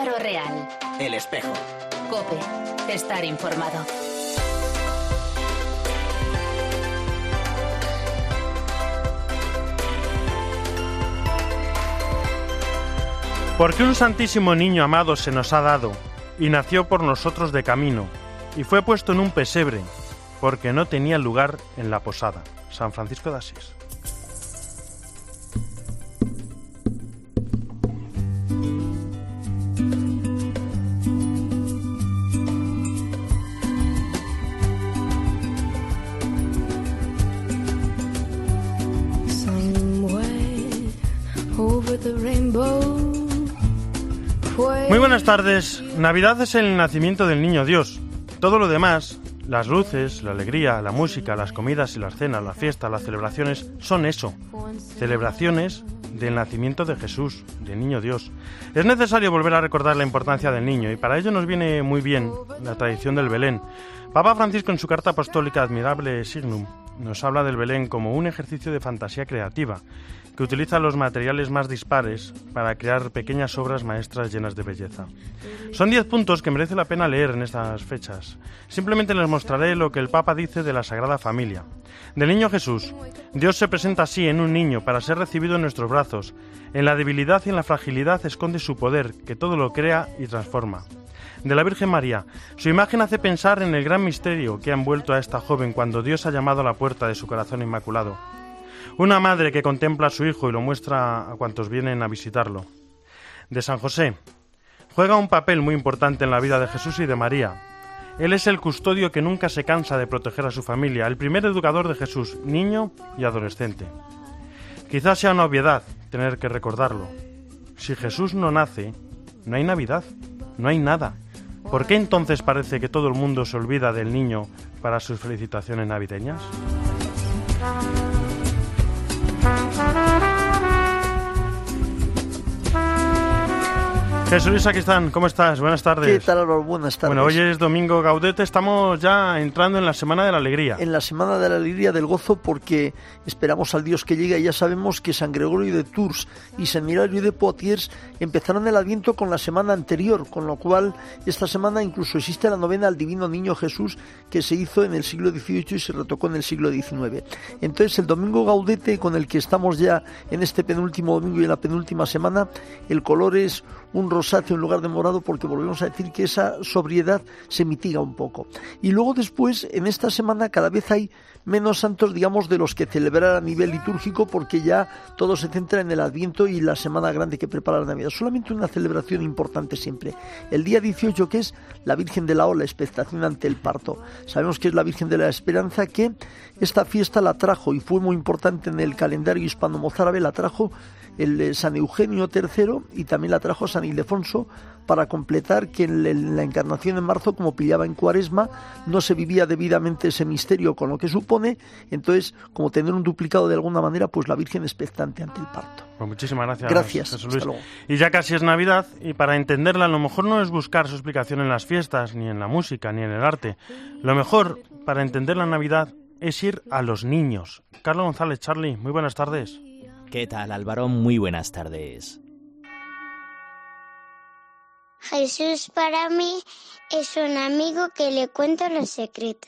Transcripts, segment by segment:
Álvaro Real. El Espejo. COPE. Estar informado. Porque un santísimo niño amado se nos ha dado, y nació por nosotros de camino, y fue puesto en un pesebre, porque no tenía lugar en la posada. San Francisco de Asís. Muy buenas tardes. Navidad es el nacimiento del niño Dios. Todo lo demás, las luces, la alegría, la música, las comidas y las cenas, las fiestas, las celebraciones, son eso. Celebraciones del nacimiento de Jesús, del niño Dios. Es necesario volver a recordar la importancia del niño y para ello nos viene muy bien la tradición del Belén. Papa Francisco en su carta apostólica Admirable Signum nos habla del Belén como un ejercicio de fantasía creativa que utiliza los materiales más dispares para crear pequeñas obras maestras llenas de belleza. Son 10 puntos que merece la pena leer en estas fechas. Simplemente les mostraré lo que el Papa dice de la Sagrada Familia. Del niño Jesús, Dios se presenta así en un niño para ser recibido en nuestros brazos. En la debilidad y en la fragilidad esconde su poder, que todo lo crea y transforma. De la Virgen María, su imagen hace pensar en el gran misterio que ha envuelto a esta joven cuando Dios ha llamado a la puerta de su corazón inmaculado. Una madre que contempla a su hijo y lo muestra a cuantos vienen a visitarlo. De San José, juega un papel muy importante en la vida de Jesús y de María. Él es el custodio que nunca se cansa de proteger a su familia, el primer educador de Jesús, niño y adolescente. Quizás sea una obviedad tener que recordarlo. Si Jesús no nace, no hay Navidad, no hay nada. ¿Por qué entonces parece que todo el mundo se olvida del niño para sus felicitaciones navideñas? Jesús Luis, aquí están. ¿Cómo estás? Buenas tardes. ¿Qué tal, Álvaro? Buenas tardes. Bueno, hoy es domingo Gaudete, estamos ya entrando en la Semana de la Alegría. En la Semana de la Alegría, del gozo, porque esperamos al Dios que llega y ya sabemos que San Gregorio de Tours y San Hilario de Poitiers empezaron el Adviento con la semana anterior, con lo cual esta semana incluso existe la novena al Divino Niño Jesús que se hizo en el siglo XVIII y se retocó en el siglo XIX. Entonces el domingo Gaudete, con el que estamos ya en este penúltimo domingo y en la penúltima semana, el color es un rosáceo en lugar de morado, porque volvemos a decir que esa sobriedad se mitiga un poco. Y luego después, en esta semana, cada vez hay menos santos, digamos, de los que celebrar a nivel litúrgico, porque ya todo se centra en el Adviento y la semana grande que prepara la Navidad. Solamente una celebración importante siempre. El día 18, que es la Virgen de la O, la expectación ante el parto. Sabemos que es la Virgen de la Esperanza, que esta fiesta la trajo, y fue muy importante en el calendario hispano-mozárabe, la trajo el San Eugenio III y también la trajo San Ildefonso, para completar que en la encarnación en marzo, como pillaba en Cuaresma, no se vivía debidamente ese misterio con lo que supone. Entonces, como tener un duplicado de alguna manera, pues la Virgen expectante ante el parto. Pues muchísimas gracias. Gracias, Jesús Luis. hasta luego. Y ya casi es Navidad, y para entenderla a lo mejor no es buscar su explicación en las fiestas, ni en la música, ni en el arte. Lo mejor para entender la Navidad es ir a los niños. Carlos González, Charlie, muy buenas tardes. ¿Qué tal, Álvaro? Muy buenas tardes. Jesús para mí es un amigo que le cuento los secretos.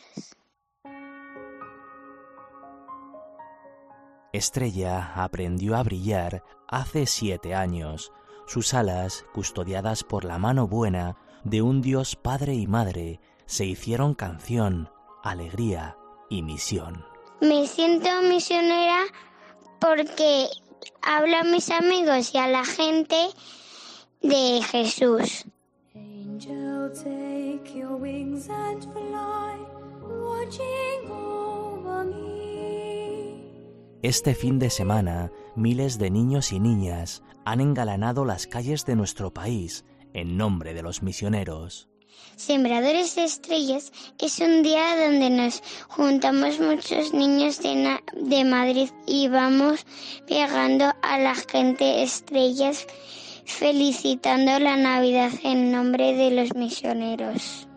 Estrella aprendió a brillar hace 7 años. Sus alas, custodiadas por la mano buena de un Dios Padre y Madre, se hicieron canción, alegría y misión. Me siento misionera porque hablo a mis amigos y a la gente de Jesús. Angel, take your wings and fly, watching over me. Este fin de semana, miles de niños y niñas han engalanado las calles de nuestro país en nombre de los misioneros. Sembradores de Estrellas es un día donde nos juntamos muchos niños de Madrid y vamos pegando a la gente estrellas, felicitando la Navidad en nombre de los misioneros.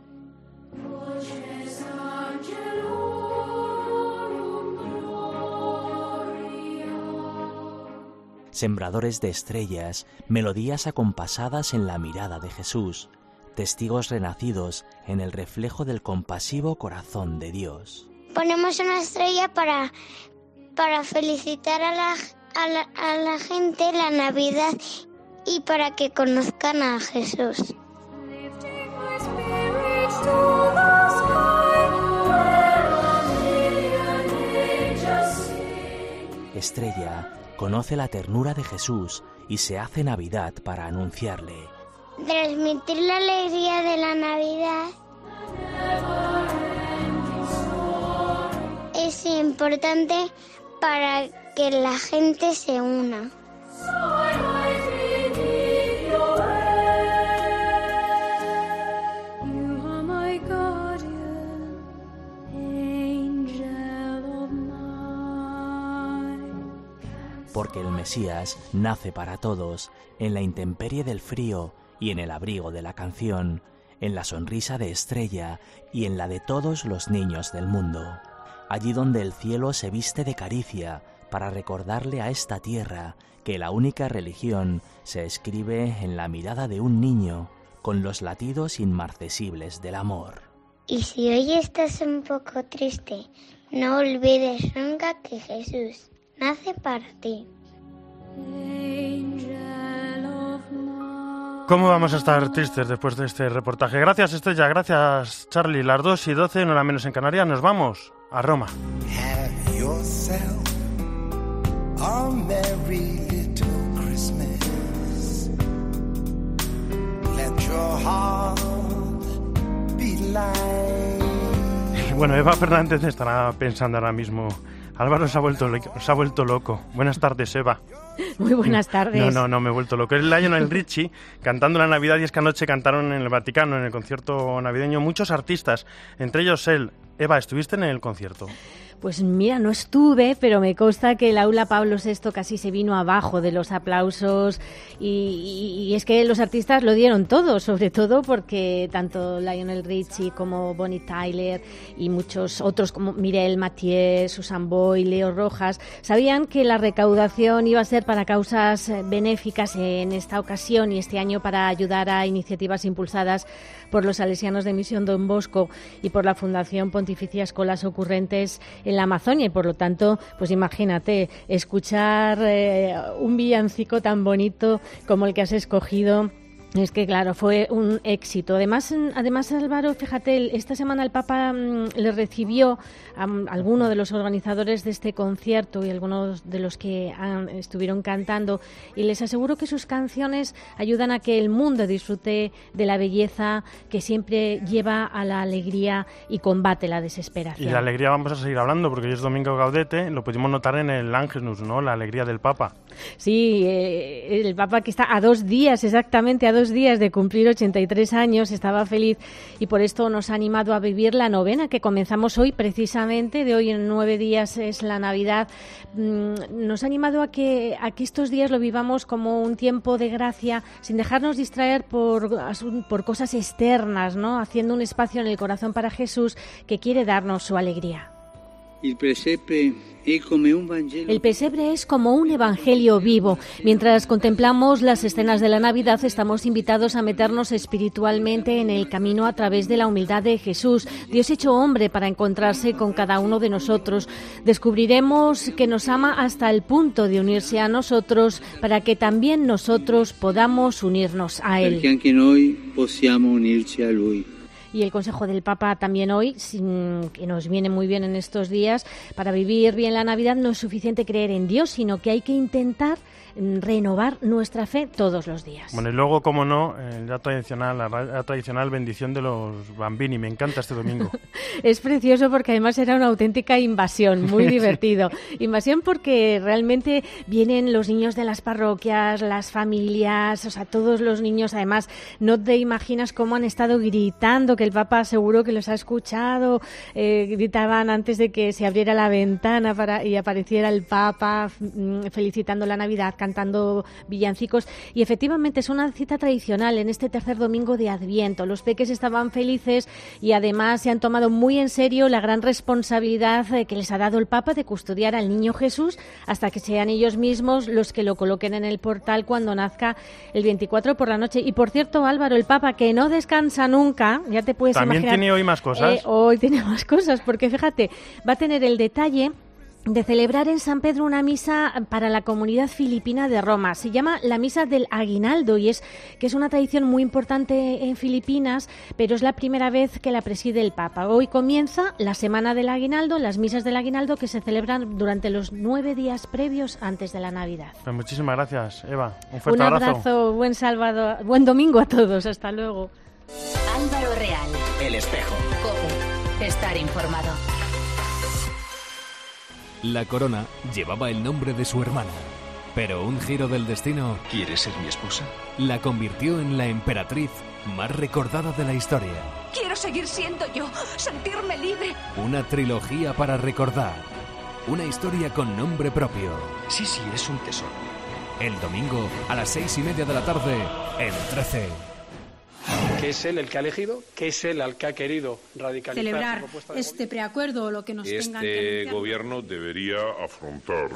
sembradores de estrellas, melodías acompasadas en la mirada de Jesús, testigos renacidos en el reflejo del compasivo corazón de Dios. Ponemos una estrella para felicitar a la gente la Navidad y para que conozcan a Jesús. Estrella conoce la ternura de Jesús y se hace Navidad para anunciarle. Transmitir la alegría de la Navidad es importante para que la gente se una. Porque el Mesías nace para todos, en la intemperie del frío y en el abrigo de la canción, en la sonrisa de Estrella y en la de todos los niños del mundo. Allí donde el cielo se viste de caricia para recordarle a esta tierra que la única religión se escribe en la mirada de un niño con los latidos inmarcesibles del amor. Y si hoy estás un poco triste, no olvides nunca que Jesús nace para ti. ¿Cómo vamos a estar tristes después de este reportaje? Gracias, Estrella, gracias, Charlie. Las 2:12, no la menos en Canarias, nos vamos a Roma. Have yourself a merry little Christmas. Let your heart be light. Bueno, Eva Fernández estará pensando ahora mismo. Álvaro se ha vuelto loco. Buenas tardes, Eva. Muy buenas tardes. No, me he vuelto loco. Es Lionel Richie cantando la Navidad, y es que anoche cantaron en el Vaticano, en el concierto navideño, muchos artistas, entre ellos él. Eva, ¿estuviste en el concierto? Pues mira, no estuve, pero me consta que el aula Pablo VI casi se vino abajo de los aplausos y es que los artistas lo dieron todo, sobre todo porque tanto Lionel Richie como Bonnie Tyler y muchos otros como Mireille Mathieu, Susan Boyle, Leo Rojas, sabían que la recaudación iba a ser para causas benéficas en esta ocasión y este año para ayudar a iniciativas impulsadas por los salesianos de Misión Don Bosco y por la Fundación Pontificia Escolas Ocurrentes en la Amazonia, y por lo tanto, pues imagínate, escuchar un villancico tan bonito como el que has escogido. Es que claro, fue un éxito. Además Álvaro, fíjate, esta semana el Papa le recibió a alguno de los organizadores de este concierto y algunos de los que estuvieron cantando, y les aseguro que sus canciones ayudan a que el mundo disfrute de la belleza que siempre lleva a la alegría y combate la desesperación. Y la alegría vamos a seguir hablando porque hoy es Domingo Gaudete, lo pudimos notar en el Ángelus, ¿no? La alegría del Papa. Sí, el Papa, que está a 2 días, exactamente a 2 días de cumplir 83 años, estaba feliz y por esto nos ha animado a vivir la novena que comenzamos hoy, precisamente, de hoy en 9 días es la Navidad. Nos ha animado a que estos días lo vivamos como un tiempo de gracia, sin dejarnos distraer por cosas externas, ¿no? Haciendo un espacio en el corazón para Jesús, que quiere darnos su alegría. El pesebre es como un evangelio vivo. Mientras contemplamos las escenas de la Navidad, estamos invitados a meternos espiritualmente en el camino a través de la humildad de Jesús, Dios hecho hombre para encontrarse con cada uno de nosotros. Descubriremos que nos ama hasta el punto de unirse a nosotros para que también nosotros podamos unirnos a Él. Y el consejo del Papa también hoy, que nos viene muy bien en estos días, para vivir bien la Navidad no es suficiente creer en Dios, sino que hay que intentar renovar nuestra fe todos los días. Bueno, y luego, como no, la tradicional bendición de los bambini. Me encanta este domingo. Es precioso porque además era una auténtica invasión, muy divertido. Invasión porque realmente vienen los niños de las parroquias, las familias, o sea, todos los niños. Además, no te imaginas cómo han estado gritando que el Papa seguro que los ha escuchado, gritaban antes de que se abriera la ventana y apareciera el Papa felicitando la Navidad, cantando villancicos, y efectivamente es una cita tradicional en este tercer domingo de Adviento. Los peques estaban felices y además se han tomado muy en serio la gran responsabilidad que les ha dado el Papa de custodiar al niño Jesús hasta que sean ellos mismos los que lo coloquen en el portal cuando nazca el 24 por la noche. Y por cierto, Álvaro, el Papa, que no descansa nunca, ya te puedes imaginar. ¿También tiene hoy más cosas? Hoy tiene más cosas, porque fíjate, va a tener el detalle de celebrar en San Pedro una misa para la comunidad filipina de Roma. Se llama la Misa del Aguinaldo y es una tradición muy importante en Filipinas, pero es la primera vez que la preside el Papa. Hoy comienza la Semana del Aguinaldo, las misas del Aguinaldo que se celebran durante los 9 días previos antes de la Navidad. Pues muchísimas gracias, Eva. Un fuerte abrazo. Buen domingo a todos. Hasta luego. Álvaro Real. El Espejo. COPE. Estar informado. La corona llevaba el nombre de su hermana, pero un giro del destino... ¿Quieres ser mi esposa? La convirtió en la emperatriz más recordada de la historia. Quiero seguir siendo yo, sentirme libre. Una trilogía para recordar. Una historia con nombre propio. Sí, es un tesoro. El domingo a las 6:30 de la tarde en 13. Que es él el que ha elegido, que es él el que ha querido radicalizar celebrar este preacuerdo o lo que nos tengan que Este gobierno debería afrontar.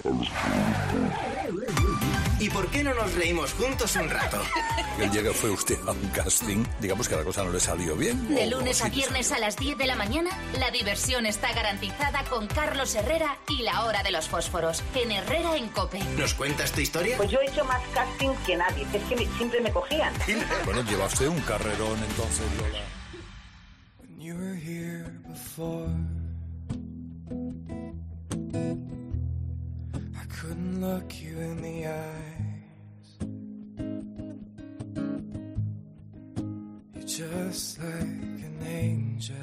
¿Y por qué no nos reímos juntos un rato? El día que fue usted a un casting, digamos que la cosa no le salió bien. De lunes a viernes a las 10 de la mañana, la diversión está garantizada con Carlos Herrera y la hora de los fósforos, en Herrera en COPE. ¿Nos cuentas tu historia? Pues yo he hecho más casting que nadie, es que siempre me cogían. Bueno, lleva usted un carrerón entonces, Lola. When you were here before, I couldn't look you in the eyes. You're just like an angel,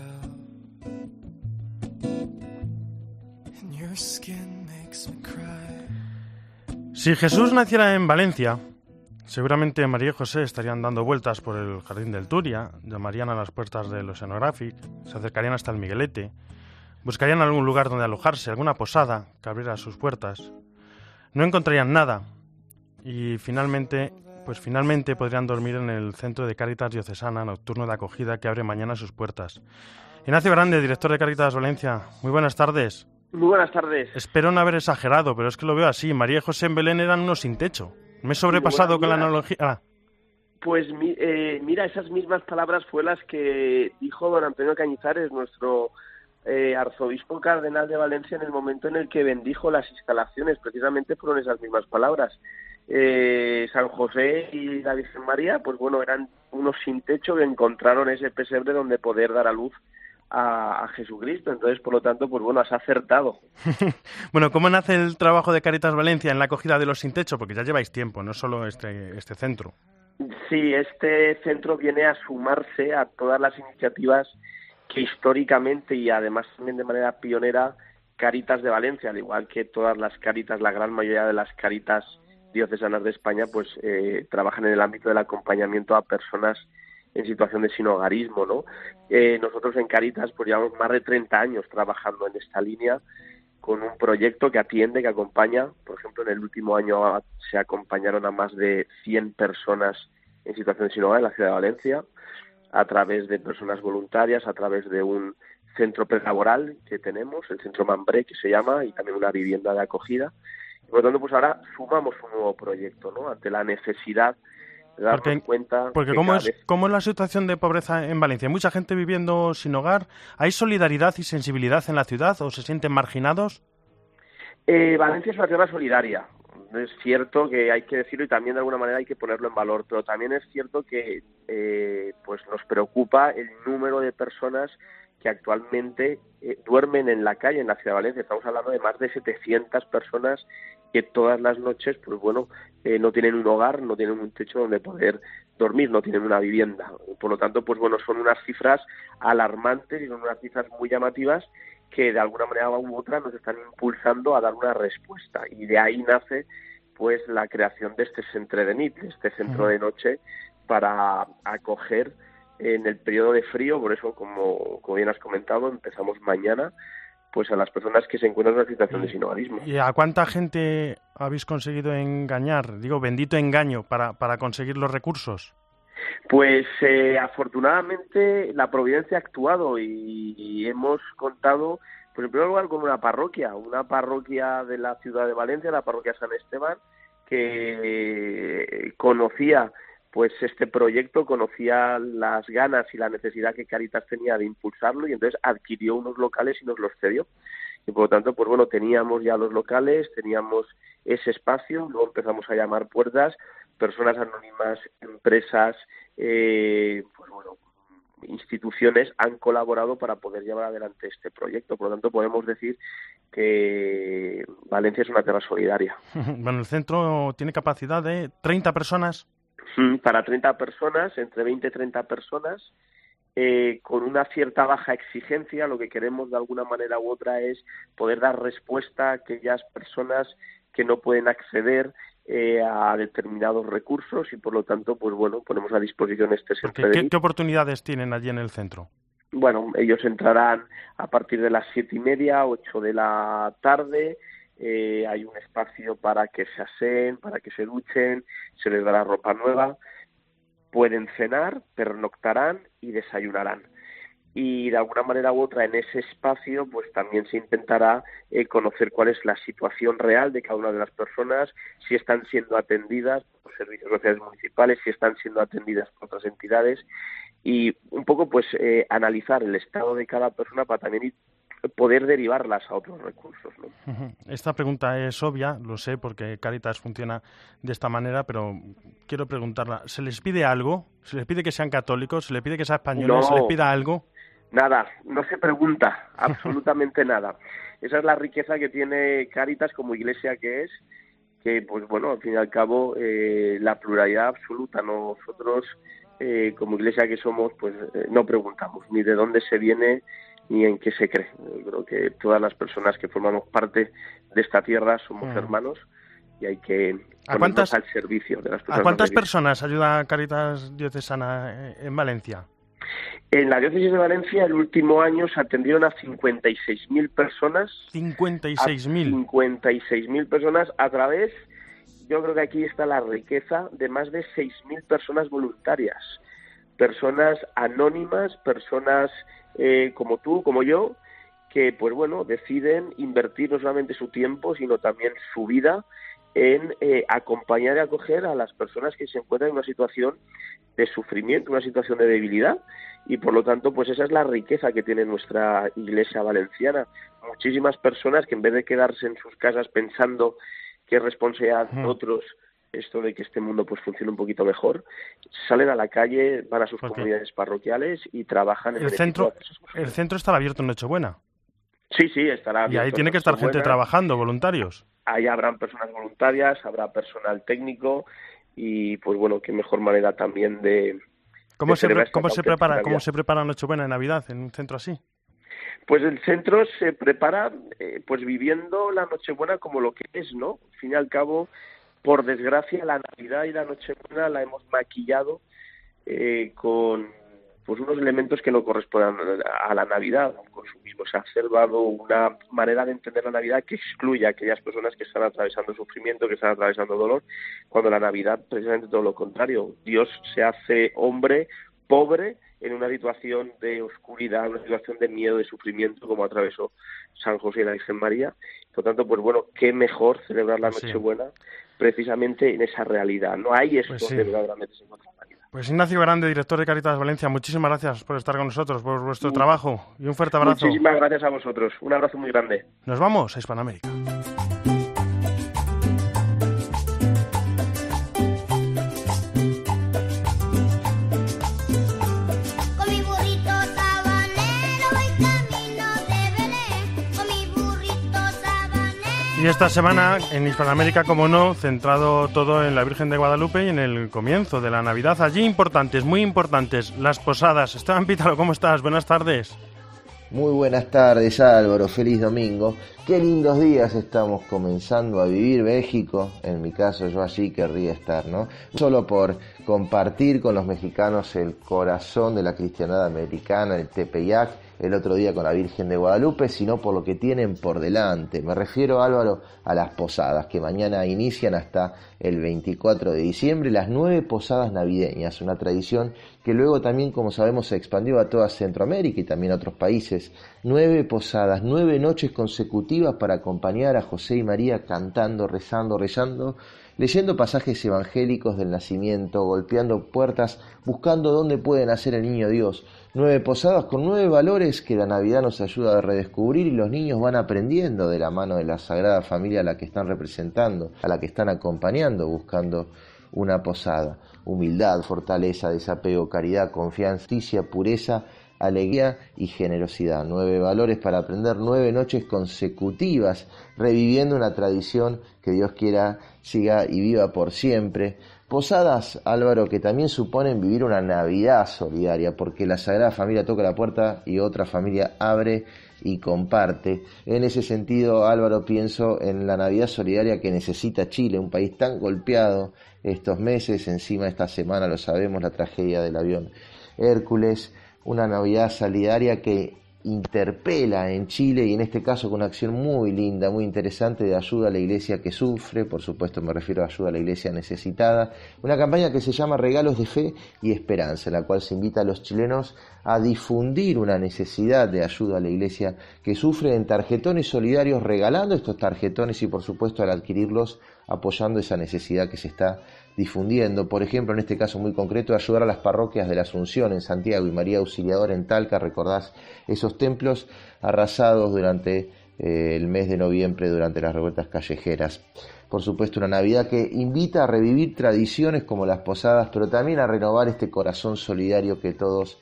and your skin makes me cry. Si Jesús naciera en Valencia, seguramente María y José estarían dando vueltas por el Jardín del Turia, llamarían a las puertas del Oceanographic, se acercarían hasta el Miguelete, buscarían algún lugar donde alojarse, alguna posada que abriera sus puertas. No encontrarían nada y finalmente podrían dormir en el Centro de Cáritas Diocesana Nocturno de Acogida que abre mañana sus puertas. Ignacio Grande, director de Cáritas Valencia, muy buenas tardes. Muy buenas tardes. Espero no haber exagerado, pero es que lo veo así. María y José en Belén eran unos sin techo. Me he sobrepasado con la analogía. Pues mira, esas mismas palabras fue las que dijo don Antonio Cañizares, nuestro arzobispo cardenal de Valencia, en el momento en el que bendijo las instalaciones. Precisamente fueron esas mismas palabras. San José y la Virgen María, pues bueno, eran unos sin techo que encontraron ese pesebre donde poder dar a luz a Jesucristo. Entonces, por lo tanto, pues bueno, has acertado. Bueno, ¿cómo nace el trabajo de Cáritas Valencia en la acogida de los sin techo? Porque ya lleváis tiempo, no solo este centro. Sí, este centro viene a sumarse a todas las iniciativas que históricamente y además también de manera pionera Cáritas de Valencia, al igual que todas las Cáritas, la gran mayoría de las Cáritas diocesanas de España, pues trabajan en el ámbito del acompañamiento a personas en situación de sinhogarismo, ¿no? Nosotros en Cáritas pues llevamos más de 30 años trabajando en esta línea con un proyecto que atiende, que acompaña. Por ejemplo, en el último año se acompañaron a más de 100 personas en situación de sin hogar en la ciudad de Valencia, a través de personas voluntarias, a través de un centro prelaboral que tenemos, el Centro Mambré, que se llama, y también una vivienda de acogida. Y por lo tanto, pues ahora sumamos un nuevo proyecto, ¿no? Ante la necesidad de darnos cuenta... Porque ¿cómo es la situación de pobreza en Valencia? ¿Hay mucha gente viviendo sin hogar? ¿Hay solidaridad y sensibilidad en la ciudad o se sienten marginados? Valencia es una ciudad solidaria. Es cierto que hay que decirlo y también de alguna manera hay que ponerlo en valor, pero también es cierto que pues nos preocupa el número de personas que actualmente duermen en la calle en la ciudad de Valencia. Estamos hablando de más de 700 personas que todas las noches, pues bueno, no tienen un hogar, no tienen un techo donde poder dormir, no tienen una vivienda. Por lo tanto, pues bueno, son unas cifras alarmantes y son unas cifras muy llamativas que de alguna manera u otra nos están impulsando a dar una respuesta. Y de ahí nace pues la creación de este centre de nit, este centro de noche, para acoger en el periodo de frío, por eso, como bien has comentado, empezamos mañana, pues a las personas que se encuentran en una situación de sinhogarismo. ¿Y a cuánta gente habéis conseguido engañar? Digo, bendito engaño, para conseguir los recursos. Pues afortunadamente la providencia ha actuado y hemos contado, pues en primer lugar, con una parroquia de la ciudad de Valencia, la parroquia San Esteban, que conocía pues este proyecto, conocía las ganas y la necesidad que Cáritas tenía de impulsarlo y entonces adquirió unos locales y nos los cedió. Y por lo tanto, pues bueno, teníamos ya los locales, teníamos ese espacio, luego empezamos a llamar puertas, personas anónimas, empresas, pues bueno, instituciones han colaborado para poder llevar adelante este proyecto. Por lo tanto, podemos decir que Valencia es una tierra solidaria. Bueno, el centro tiene capacidad de 30 personas. Para 30 personas, entre 20 y 30 personas, con una cierta baja exigencia. Lo que queremos de alguna manera u otra es poder dar respuesta a aquellas personas que no pueden acceder a determinados recursos y por lo tanto, pues bueno, ponemos a disposición este centro. ¿Qué oportunidades tienen allí en el centro? Bueno, ellos entrarán a partir de las 7:30, 8 de la tarde. Hay un espacio para que se aseen, para que se duchen, se les dará ropa nueva, pueden cenar, pernoctarán y desayunarán. Y de alguna manera u otra en ese espacio pues también se intentará conocer cuál es la situación real de cada una de las personas, si están siendo atendidas por servicios sociales municipales, si están siendo atendidas por otras entidades y un poco pues analizar el estado de cada persona para también poder derivarlas a otros recursos, ¿no? Esta pregunta es obvia, lo sé, porque Cáritas funciona de esta manera, pero quiero preguntarla. ¿Se les pide algo? ¿Se les pide que sean católicos? ¿Se les pide que sean españoles? No, ¿se les pide algo? Nada, no se pregunta, absolutamente nada. Esa es la riqueza que tiene Cáritas como iglesia que es, que pues bueno, al fin y al cabo, la pluralidad absoluta. Nosotros, como iglesia que somos, pues no preguntamos ni de dónde se viene ni en qué se cree. Yo creo que todas las personas que formamos parte de esta tierra somos hermanos y hay que ponernos al servicio de las personas. ¿A cuántas personas ayuda Cáritas Diocesana en Valencia? En la diócesis de Valencia el último año se atendieron a 56.000 personas. 56.000. 56.000 personas a través, yo creo que aquí está la riqueza de más de 6.000 personas voluntarias. Personas anónimas, personas como tú, como yo, que pues bueno, deciden invertir no solamente su tiempo, sino también su vida en acompañar y acoger a las personas que se encuentran en una situación de sufrimiento, una situación de debilidad, y por lo tanto, pues esa es la riqueza que tiene nuestra iglesia valenciana. Muchísimas personas que en vez de quedarse en sus casas pensando que es responsabilidad de otros esto de que este mundo pues funcione un poquito mejor, salen a la calle, van a sus comunidades parroquiales y trabajan en el centro. El centro estará abierto en Nochebuena. Sí, estará abierto. Y ahí tiene que estar gente trabajando, voluntarios. Ahí habrán personas voluntarias, habrá personal técnico y pues bueno, qué mejor manera también de... ¿Cómo se prepara Nochebuena en Navidad en un centro así? Pues el centro se prepara pues viviendo la Nochebuena como lo que es, ¿no? Al fin y al cabo, por desgracia, la Navidad y la Nochebuena la hemos maquillado con pues unos elementos que no corresponden a la Navidad, al consumismo. Se ha observado una manera de entender la Navidad que excluye a aquellas personas que están atravesando sufrimiento, que están atravesando dolor, cuando la Navidad precisamente todo lo contrario. Dios se hace hombre, pobre, en una situación de oscuridad, una situación de miedo, de sufrimiento, como atravesó San José y la Virgen María. Por lo tanto, pues bueno, qué mejor celebrar la Nochebuena precisamente en esa realidad. No hay esto que verdaderamente se encuentra en la vida. Pues Ignacio Grande, director de Cáritas Valencia, muchísimas gracias por estar con nosotros, por vuestro trabajo y un fuerte abrazo. Muchísimas gracias a vosotros, un abrazo muy grande. Nos vamos a Hispanoamérica. Y esta semana en Hispanoamérica, como no, centrado todo en la Virgen de Guadalupe y en el comienzo de la Navidad. Allí importantes, muy importantes, las posadas. Esteban Pítalo, ¿cómo estás? Buenas tardes. Muy buenas tardes, Álvaro, feliz domingo. Qué lindos días estamos comenzando a vivir México. En mi caso, yo allí querría estar, ¿no? Solo por compartir con los mexicanos el corazón de la cristiandad americana, el Tepeyac, el otro día con la Virgen de Guadalupe, sino por lo que tienen por delante. Me refiero, Álvaro, a las posadas, que mañana inician hasta el 24 de diciembre, las 9 posadas navideñas, una tradición que luego también, como sabemos, se expandió a toda Centroamérica y también a otros países. 9 posadas, 9 noches consecutivas para acompañar a José y María cantando, rezando, leyendo pasajes evangélicos del nacimiento, golpeando puertas, buscando dónde puede nacer el niño Dios. 9 posadas con 9 valores que la Navidad nos ayuda a redescubrir y los niños van aprendiendo de la mano de la Sagrada Familia a la que están representando, a la que están acompañando, buscando una posada. Humildad, fortaleza, desapego, caridad, confianza, justicia, pureza, alegría y generosidad. 9 valores para aprender 9 noches consecutivas, reviviendo una tradición que Dios quiera siga y viva por siempre. Posadas, Álvaro, que también suponen vivir una Navidad solidaria, porque la Sagrada Familia toca la puerta y otra familia abre y comparte. En ese sentido, Álvaro, pienso en la Navidad solidaria que necesita Chile, un país tan golpeado estos meses, encima esta semana, lo sabemos, la tragedia del avión Hércules, una Navidad solidaria que interpela en Chile y en este caso con una acción muy linda, muy interesante de ayuda a la iglesia que sufre, por supuesto me refiero a ayuda a la iglesia necesitada, una campaña que se llama Regalos de Fe y Esperanza, en la cual se invita a los chilenos a difundir una necesidad de ayuda a la iglesia que sufre en tarjetones solidarios, regalando estos tarjetones y por supuesto al adquirirlos apoyando esa necesidad que se está difundiendo. Por ejemplo, en este caso muy concreto, ayudar a las parroquias de la Asunción en Santiago y María Auxiliadora en Talca. Recordás esos templos arrasados durante el mes de noviembre durante las revueltas callejeras. Por supuesto, una Navidad que invita a revivir tradiciones como las posadas, pero también a renovar este corazón solidario que todos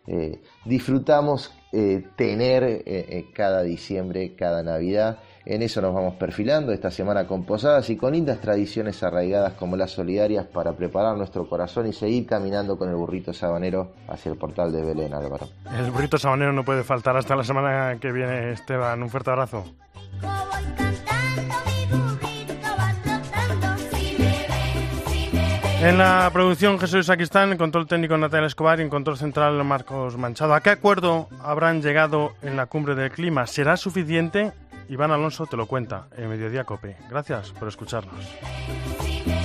disfrutamos tener cada diciembre, cada Navidad. En eso nos vamos perfilando esta semana con posadas y con lindas tradiciones arraigadas como las solidarias para preparar nuestro corazón y seguir caminando con el burrito sabanero hacia el portal de Belén, Álvaro. El burrito sabanero no puede faltar hasta la semana que viene, Esteban. Un fuerte abrazo. En la producción Jesús Sacristán, en control técnico Natalia Escobar y en control central Marcos Manchado. ¿A qué acuerdo habrán llegado en la cumbre del clima? ¿Será suficiente? Iván Alonso te lo cuenta en Mediodía COPE. Gracias por escucharnos.